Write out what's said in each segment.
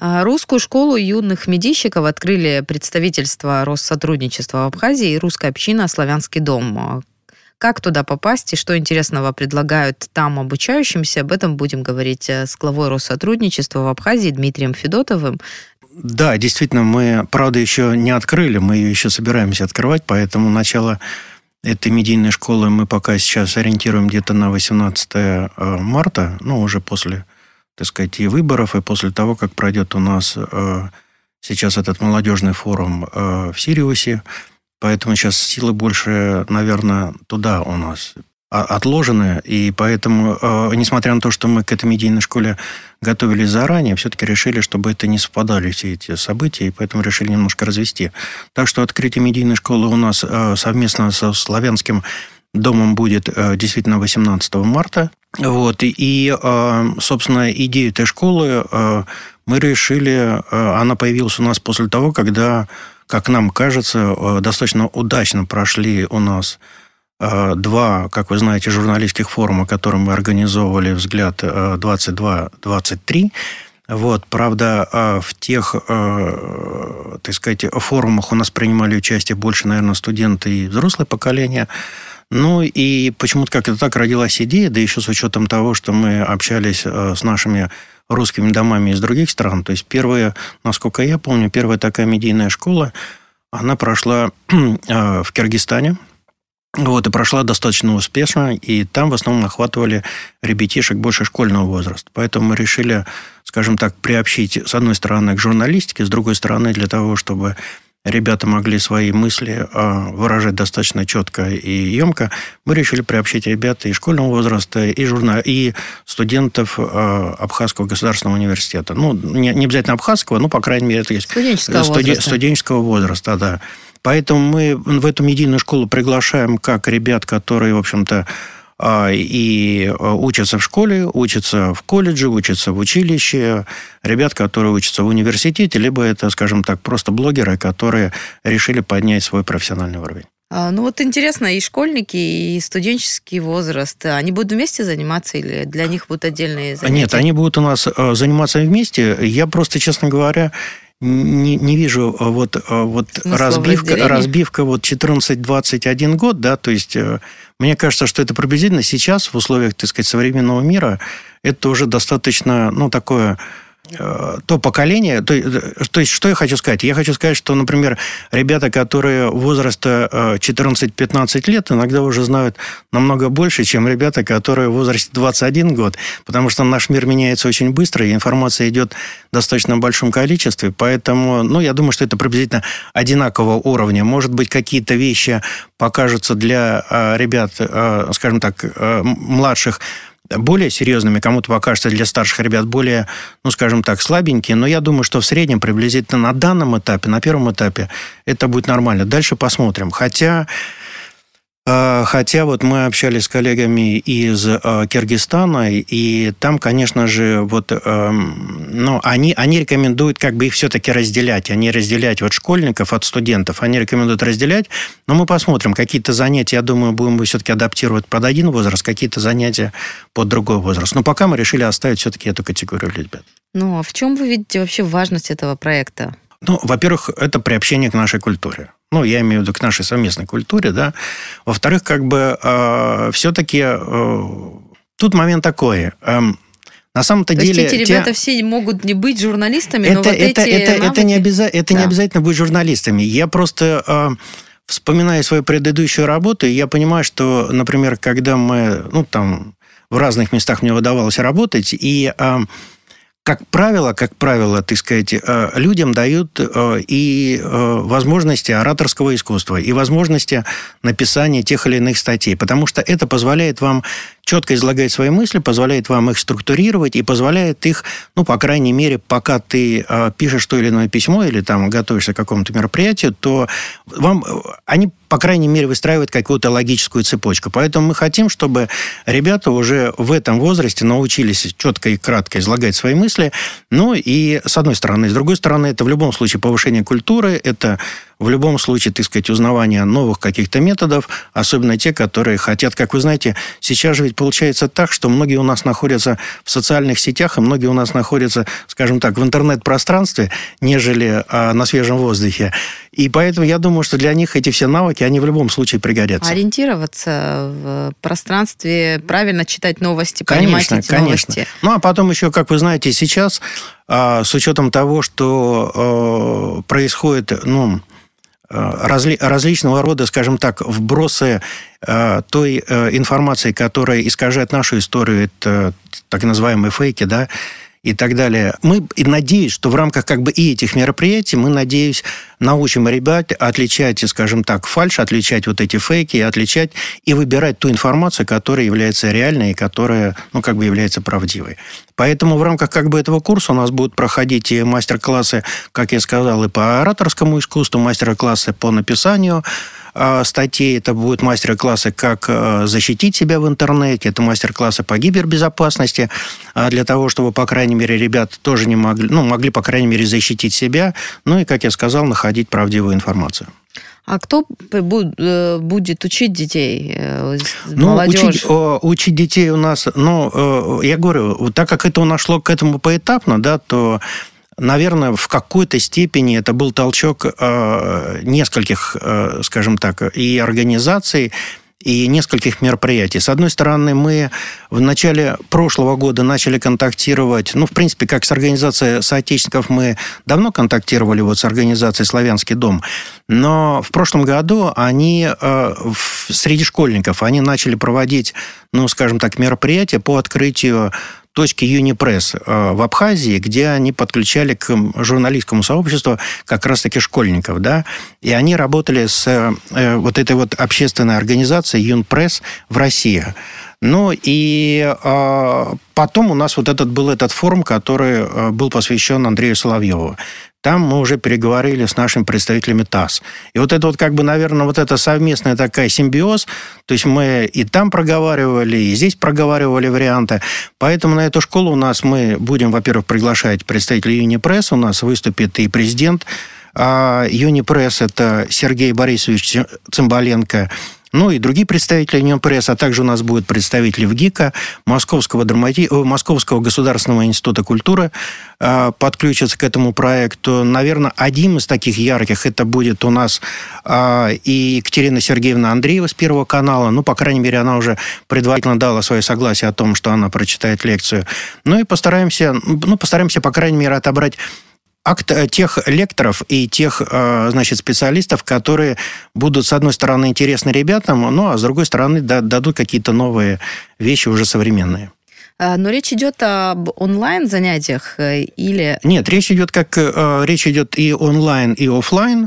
Русскую школу юных медийщиков открыли представительство Россотрудничества в Абхазии и русская община «Славянский дом». Как туда попасть и что интересного предлагают там обучающимся, об этом будем говорить с главой Россотрудничества в Абхазии Дмитрием Федотовым. Да, действительно, мы, правда, еще не открыли, мы ее еще собираемся открывать, поэтому начало этой медийной школы мы пока сейчас ориентируем где-то на 18 марта, уже после, так сказать, и выборов, и после того, как пройдет у нас сейчас этот молодежный форум в Сириусе. Поэтому сейчас силы больше, наверное, туда у нас отложены. И поэтому, несмотря на то, что мы к этой медийной школе готовились заранее, все-таки решили, чтобы это не совпадали все эти события, и поэтому решили немножко развести. Так что открытие медийной школы у нас совместно со Славянским домом будет действительно 18 марта. И, собственно, идею этой школы мы решили, она появилась у нас после того, когда, как нам кажется, достаточно удачно прошли у нас два, как вы знаете, журналистских форума, которые мы организовывали, «Взгляд-22-23». Правда, в тех, так сказать, форумах у нас принимали участие больше, наверное, студенты и взрослое поколение. И почему-то как-то так родилась идея, да еще с учетом того, что мы общались с нашими русскими домами из других стран. То есть первая, насколько я помню, первая такая медийная школа, она прошла в Киргизстане. И прошла достаточно успешно, и там в основном охватывали ребятишек больше школьного возраста. Поэтому мы решили, скажем так, приобщить, с одной стороны, к журналистике, с другой стороны, для того, чтобы ребята могли свои мысли выражать достаточно четко и емко, мы решили приобщить ребят и школьного возраста, и студентов Абхазского государственного университета. Не обязательно абхазского, но, по крайней мере, это есть студенческого возраста, да. Поэтому мы в эту медийную школу приглашаем как ребят, которые, в общем-то, и учатся в школе, учатся в колледже, учатся в училище, ребят, которые учатся в университете, либо это, скажем так, просто блогеры, которые решили поднять свой профессиональный уровень. Интересно, и школьники, и студенческий возраст, они будут вместе заниматься или для них будут отдельные занятия? Нет, они будут у нас заниматься вместе. Я просто, честно говоря, не вижу разбивка 14-21 год, да, то есть мне кажется, что это приблизительно сейчас в условиях, так сказать, современного мира это уже достаточно, такое то поколение, то есть, что я хочу сказать? Я хочу сказать, что, например, ребята, которые возраста 14-15 лет, иногда уже знают намного больше, чем ребята, которые в возрасте 21 год, потому что наш мир меняется очень быстро, и информация идет в достаточно большом количестве, поэтому, я думаю, что это приблизительно одинакового уровня. Может быть, какие-то вещи покажутся для ребят, скажем так, младших, более серьезными, кому-то покажется для старших ребят более, скажем так, слабенькие, но я думаю, что в среднем приблизительно на данном этапе, на первом этапе, это будет нормально. Дальше посмотрим. Хотя мы общались с коллегами из Киргизстана, и там, конечно же, они рекомендуют их все-таки разделять. Они разделять школьников от студентов. Они рекомендуют разделять. Но мы посмотрим. Какие-то занятия, я думаю, будем все-таки адаптировать под один возраст, какие-то занятия под другой возраст. Но пока мы решили оставить все-таки эту категорию ребят. А в чем вы видите вообще важность этого проекта? Во-первых, это приобщение к нашей культуре. Я имею в виду к нашей совместной культуре, да. Во-вторых, все-таки тут момент такой. На самом-то деле... эти ребята все могут не быть журналистами, но это не обязательно быть журналистами. Я просто вспоминаю свою предыдущую работу, и я понимаю, что, например, когда мы, в разных местах мне удавалось работать, и... Как правило, так сказать, людям дают и возможности ораторского искусства, и возможности написания тех или иных статей, потому что это позволяет вам четко излагать свои мысли, позволяет вам их структурировать и позволяет их, по крайней мере, пока ты пишешь то или иное письмо или готовишься к какому-то мероприятию, то они, по крайней мере, выстраивают какую-то логическую цепочку. Поэтому мы хотим, чтобы ребята уже в этом возрасте научились четко и кратко излагать свои мысли. И с одной стороны. С другой стороны, это в любом случае повышение культуры, это в любом случае, так сказать, узнавания новых каких-то методов, особенно те, которые хотят, как вы знаете, сейчас же ведь получается так, что многие у нас находятся в социальных сетях, и многие у нас находятся, скажем так, в интернет-пространстве, нежели на свежем воздухе. И поэтому я думаю, что для них эти все навыки, они в любом случае пригодятся. Ориентироваться в пространстве, правильно читать новости, понимать эти новости. Ну, а потом еще, как вы знаете, сейчас, с учетом того, что происходит, различного рода, скажем так, вбросы той информации, которая искажает нашу историю, это так называемые фейки, да, и так далее. Мы надеюсь, что в рамках как бы и этих мероприятий мы, надеюсь, научим ребят отличать, скажем так, фальшь, отличать вот эти фейки, отличать и выбирать ту информацию, которая является реальной и которая, как бы является правдивой. Поэтому в рамках как бы этого курса у нас будут проходить и мастер-классы, как я сказал, и по ораторскому искусству, мастер-классы по написанию статей, это будут мастер-классы, как защитить себя в интернете, это мастер-классы по кибербезопасности, для того, чтобы, по крайней мере, ребята тоже могли, по крайней мере, защитить себя, и, как я сказал, находить правдивую информацию. А кто будет учить детей, молодежь? Учить детей у нас, я говорю, так как это у нас шло к этому поэтапно, да, то, наверное, в какой-то степени это был толчок нескольких, скажем так, и организаций, и нескольких мероприятий. С одной стороны, мы в начале прошлого года начали контактировать, в принципе, как с организацией соотечественников мы давно контактировали с организацией «Славянский дом», но в прошлом году они среди школьников, они начали проводить, скажем так, мероприятия по открытию точки Юнипресс в Абхазии, где они подключали к журналистскому сообществу как раз-таки школьников, да, и они работали с вот этой вот общественной организацией Юнпресс в России. И потом у нас был этот форум, который был посвящен Андрею Соловьеву. Там мы уже переговорили с нашими представителями ТАСС. И наверное, это совместная такая симбиоз. То есть мы и там проговаривали, и здесь проговаривали варианты. Поэтому на эту школу у нас мы будем, во-первых, приглашать представителей Юнипресс. У нас выступит и президент Юнипресс, это Сергей Борисович Цымбаленко, и другие представители Юнипресс, а также у нас будут представители ВГИКа, Московского государственного института культуры подключатся к этому проекту. Наверное, один из таких ярких, это будет у нас и Екатерина Сергеевна Андреева с Первого канала. По крайней мере, она уже предварительно дала свое согласие о том, что она прочитает лекцию. И постараемся, по крайней мере, отобрать тех лекторов и тех, специалистов, которые будут, с одной стороны, интересны ребятам, а с другой стороны, дадут какие-то новые вещи уже современные. Но речь идет об онлайн-занятиях или... Нет, речь идет и онлайн, и офлайн,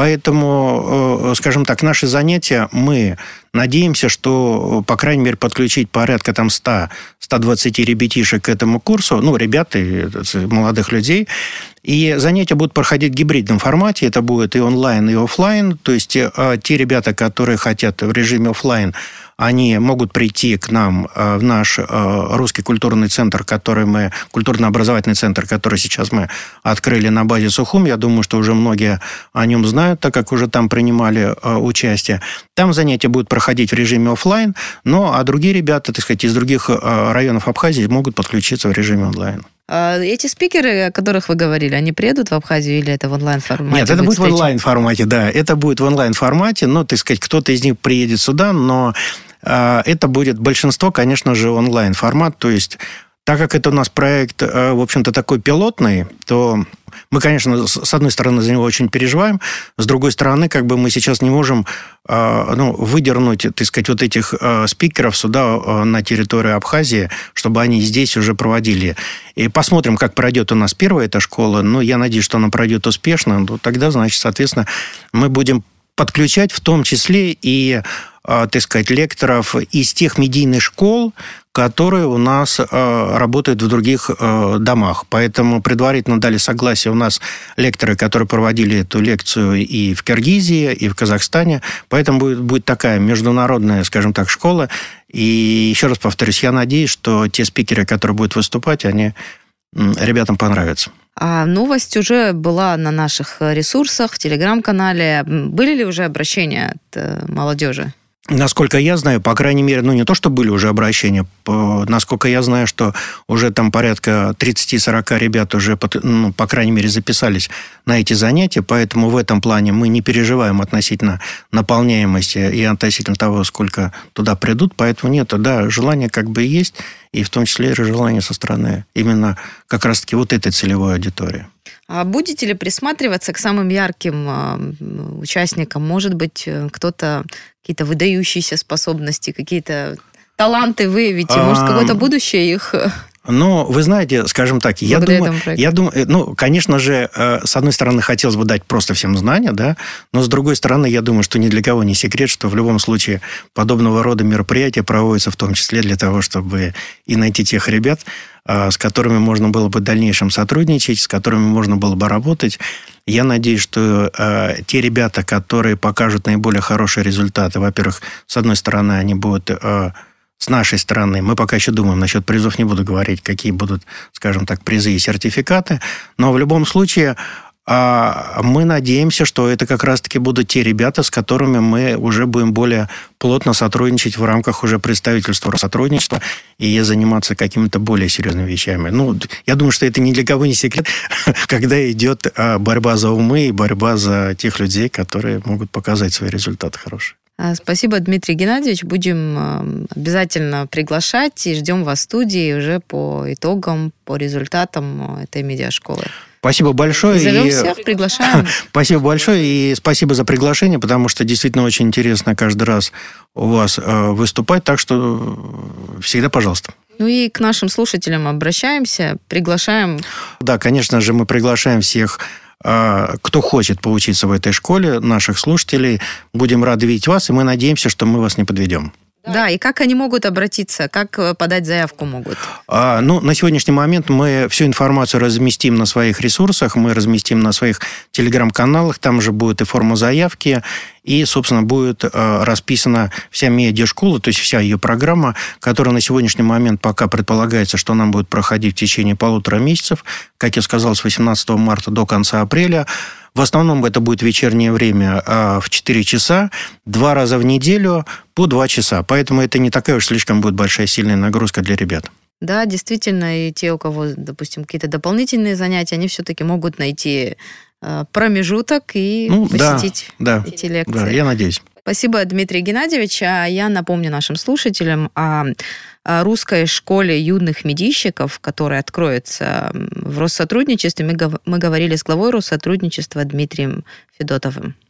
поэтому, скажем так, наши занятия, мы надеемся, что, по крайней мере, подключить порядка 100-120 ребятишек к этому курсу, ребят и молодых людей, и занятия будут проходить в гибридном формате, это будет и онлайн, и офлайн, то есть те ребята, которые хотят в режиме офлайн, они могут прийти к нам в наш русский культурный центр, культурно-образовательный центр, который сейчас мы открыли на базе Сухум. Я думаю, что уже многие о нем знают, так как уже там принимали участие. Там занятия будут проходить в режиме офлайн, а другие ребята, так сказать, из других районов Абхазии могут подключиться в режиме онлайн. Эти спикеры, о которых вы говорили, они приедут в Абхазию или это в онлайн-формате? Нет, это будет в онлайн-формате, да. Это будет в онлайн-формате, так сказать, кто-то из них приедет сюда, но это будет большинство, конечно же, онлайн-формат. То есть, так как это у нас проект, в общем-то, такой пилотный, то мы, конечно, с одной стороны, за него очень переживаем, с другой стороны, мы сейчас не можем выдернуть, так сказать, вот этих спикеров сюда на территорию Абхазии, чтобы они здесь уже проводили. И посмотрим, как пройдет у нас первая эта школа. Я надеюсь, что она пройдет успешно. Тогда, значит, соответственно, мы будем подключать в том числе и, так сказать, лекторов из тех медийных школ, которые у нас работают в других домах. Поэтому предварительно дали согласие у нас лекторы, которые проводили эту лекцию и в Киргизии, и в Казахстане. Поэтому будет такая международная, скажем так, школа. И еще раз повторюсь, я надеюсь, что те спикеры, которые будут выступать, они ребятам понравятся. А новость уже была на наших ресурсах, в Телеграм-канале. Были ли уже обращения от молодежи? Насколько я знаю, по крайней мере, не то, что были уже обращения, насколько я знаю, что уже там порядка 30-40 ребят уже, по крайней мере, записались на эти занятия, поэтому в этом плане мы не переживаем относительно наполняемости и относительно того, сколько туда придут, поэтому нет, да, желание как бы есть, и в том числе желание со стороны именно как раз-таки вот этой целевой аудитории. А будете ли присматриваться к самым ярким участникам? Может быть, кто-то какие-то выдающиеся способности, какие-то таланты выявите? Может, какое-то будущее их... Вы знаете, скажем так, я думаю, конечно же, с одной стороны, хотелось бы дать просто всем знания, да, но с другой стороны, я думаю, что ни для кого не секрет, что в любом случае подобного рода мероприятия проводятся в том числе для того, чтобы и найти тех ребят, с которыми можно было бы в дальнейшем сотрудничать, с которыми можно было бы работать. Я надеюсь, что те ребята, которые покажут наиболее хорошие результаты, во-первых, с одной стороны, они будут... С нашей стороны, мы пока еще думаем, насчет призов не буду говорить, какие будут, скажем так, призы и сертификаты, но в любом случае мы надеемся, что это как раз-таки будут те ребята, с которыми мы уже будем более плотно сотрудничать в рамках уже представительства сотрудничества и заниматься какими-то более серьезными вещами. Я думаю, что это ни для кого не секрет, когда идет борьба за умы и борьба за тех людей, которые могут показать свои результаты хорошие. Спасибо, Дмитрий Геннадьевич. Будем обязательно приглашать и ждем вас в студии уже по итогам, по результатам этой медиашколы. Спасибо большое. Зовем всех, приглашаем. Спасибо большое и спасибо за приглашение, потому что действительно очень интересно каждый раз у вас выступать, так что всегда пожалуйста. И к нашим слушателям обращаемся, приглашаем. Да, конечно же, мы приглашаем всех, кто хочет поучиться в этой школе, наших слушателей. Будем рады видеть вас, и мы надеемся, что мы вас не подведем. Да, и как они могут обратиться, как подать заявку могут? На сегодняшний момент мы всю информацию разместим на своих ресурсах, мы разместим на своих телеграм-каналах, там же будет и форма заявки, и, собственно, будет расписана вся медиашкола, то есть вся ее программа, которая на сегодняшний момент пока предполагается, что нам будет проходить в течение 1,5 месяцев, как я сказал, с 18 марта до конца апреля. В основном это будет вечернее время в 4 часа, 2 раза в неделю по 2 часа. Поэтому это не такая уж слишком будет большая сильная нагрузка для ребят. Да, действительно, и те, у кого, допустим, какие-то дополнительные занятия, они все-таки могут найти промежуток и посетить эти лекции. Да, я надеюсь. Спасибо, Дмитрий Геннадьевич. Я напомню нашим слушателям о русской школе юных медийщиков, которая откроется в Россотрудничестве. Мы говорили с главой Россотрудничества Дмитрием Федотовым.